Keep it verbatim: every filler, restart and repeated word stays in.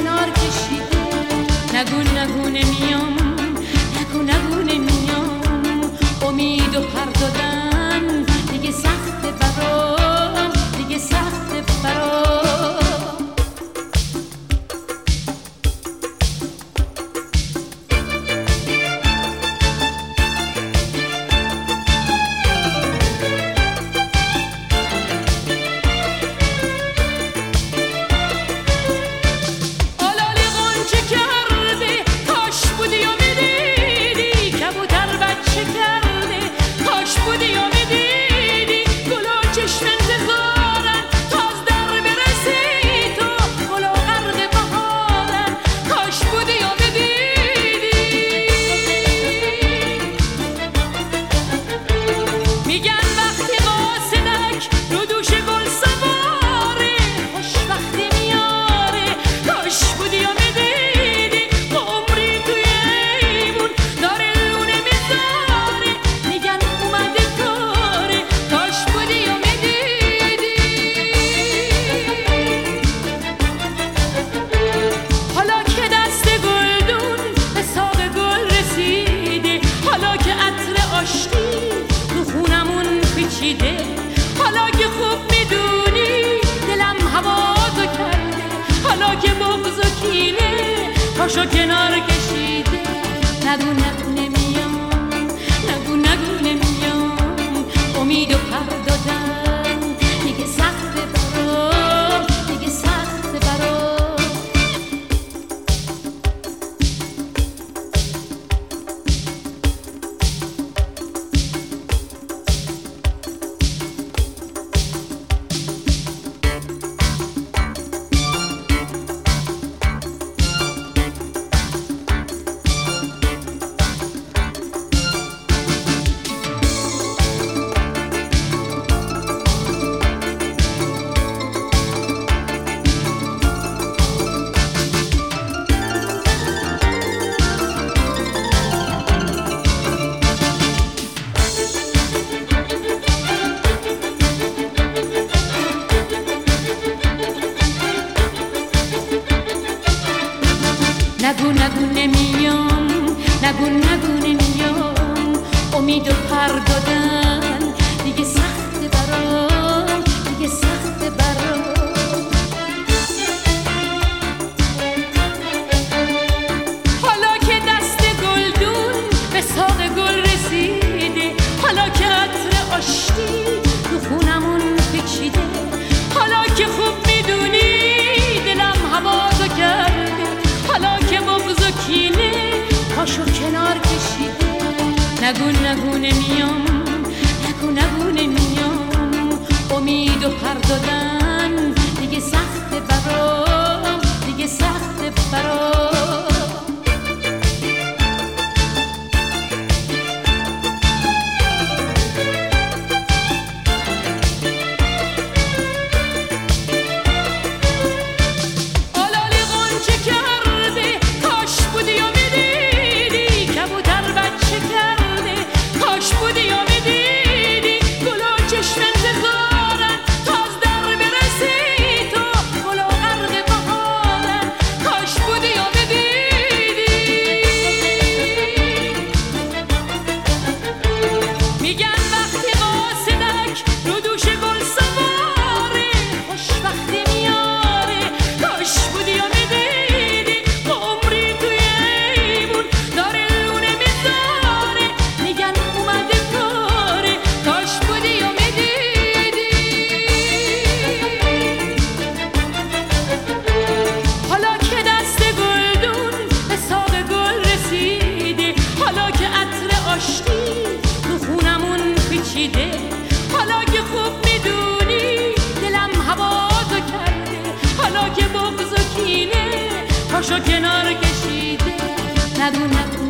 کنار کشیده. نگو نگو نمیام، نگو نگو نمیام، امید و پر دادن دیگه سخته برام، دیگه سخته برام. حالا که خوب میدونی دلم هواتو کرده، حالا که بغض و کینه پاشو کنار کشیده. نگو نگو نمیام، نگو نگو نمیام، امید و پر دادن دیگه سخته برام، دیگه سخته برام. نگو نگو نمیام، نگو نگو نمیام، امید و پر دادن دیگه سخته برام، دیگه سخته برام. حالا که دست گلدون به ساق گل رسیده، حالا که عطر آشتی تو خونمون پیچیده، حالا که خوب میدونی دلم هواتو کرده، حالا که بغض و کینه پاشو کنار کشیده. نگو نگو نمیام، نگو نگو نمیام، امید و پر دادن دیگه سخته برام، دیگه سخته برام. حالا که خوب میدونی دلم هواتو کرده، حالا که بغض و کینه پاشو کنار کشیده. نگو نگو